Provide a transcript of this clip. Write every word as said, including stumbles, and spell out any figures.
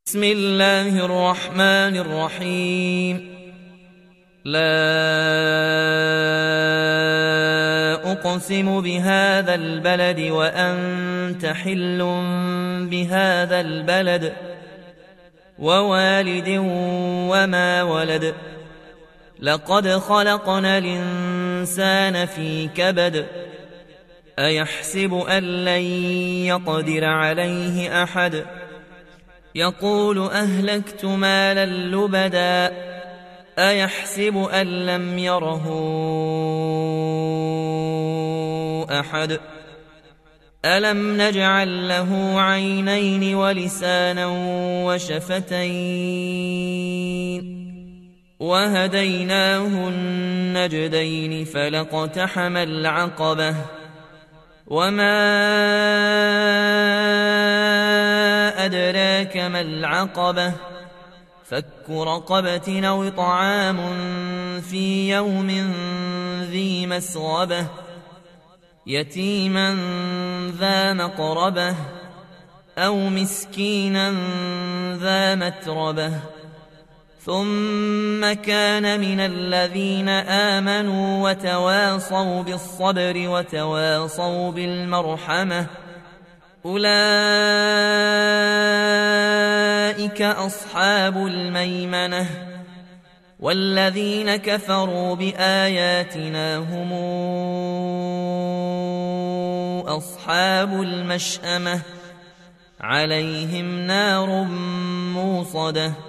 بسم الله الرحمن الرحيم. لا أقسم بهذا البلد وأنت حل بهذا البلد ووالد وما ولد. لقد خلقنا الإنسان في كبد. أيحسب أن لن يقدر عليه أحد. يقول أهلكت مالا لبدا. أيحسب أن لم يره أحد. ألم نجعل له عينين ولسانا وشفتين وهديناه النجدين فلاقتحم العقبة وما أدراك ما العقبة. فك رقبة أو طعام في يوم ذي مسغبة يتيما ذا مقربة أو مسكينا ذا متربة ثم كان من الذين آمنوا وتواصوا بالصبر وتواصوا بالمرحمة أولئك أصحاب الميمنة. والذين كفروا بآياتنا هم أصحاب المشأمة عليهم نار موصدة.